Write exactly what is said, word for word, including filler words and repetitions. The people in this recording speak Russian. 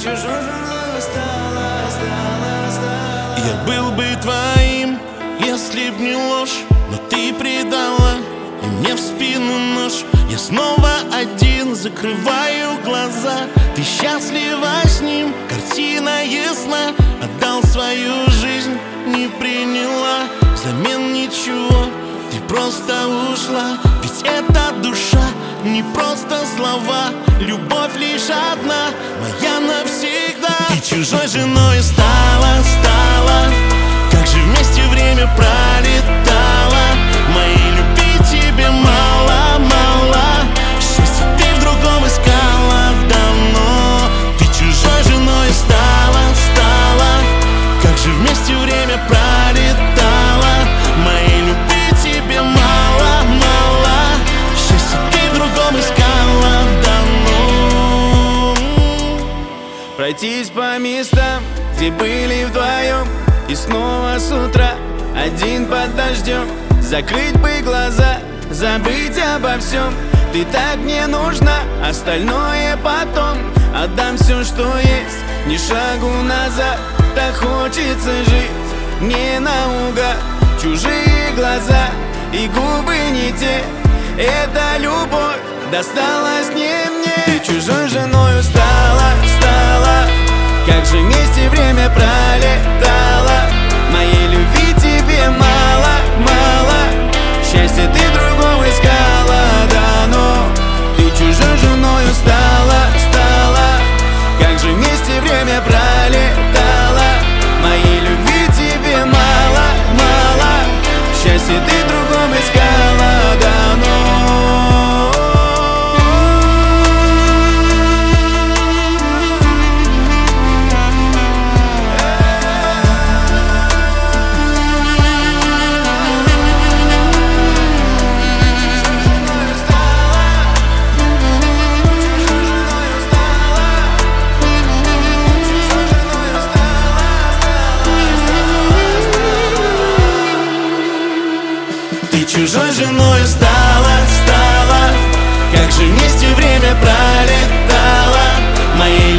чужой женой стала, стала, стала. Я был бы твоим, если б не ложь, но ты предала, и мне в спину нож. Я снова один, закрываю глаза. Ты счастлива с ним, картина ясна. Отдал свою жизнь, не приняла взамен ничего. Ты просто ушла, ведь это душа, не просто слова. Любовь лишь одна, моя навсегда. Ты чужой женой стала, стала. Как же вместе время пролетало. Моей любви тебе мало, мало. Счастье ты в другом искала давно. Ты чужой женой стала, стала. Как же вместе время пролетало. Моей любви тебе мало, мало. Счастье ты в другом искала давно. Пройтись по местам, где были вдвоем, и снова с утра один под дождем. Закрыть бы глаза, забыть обо всем. Ты так мне нужна, остальное потом. Отдам все, что есть, ни шагу назад. Так хочется жить, не наугад. Чужие глаза и губы не те. Эта любовь досталась не мне. Ты чужой женой стала, стала. Как же вместе время пролетало. Моей любви тебе мало, мало. Счастье ты другого искала давно. Ты чужой женою стала, стала. Как же вместе время пролетало. Моей любви тебе мало, мало. Счастье ты другом искала давно. Чужой женой стала, стала. Как же вместе время пролетало. Моей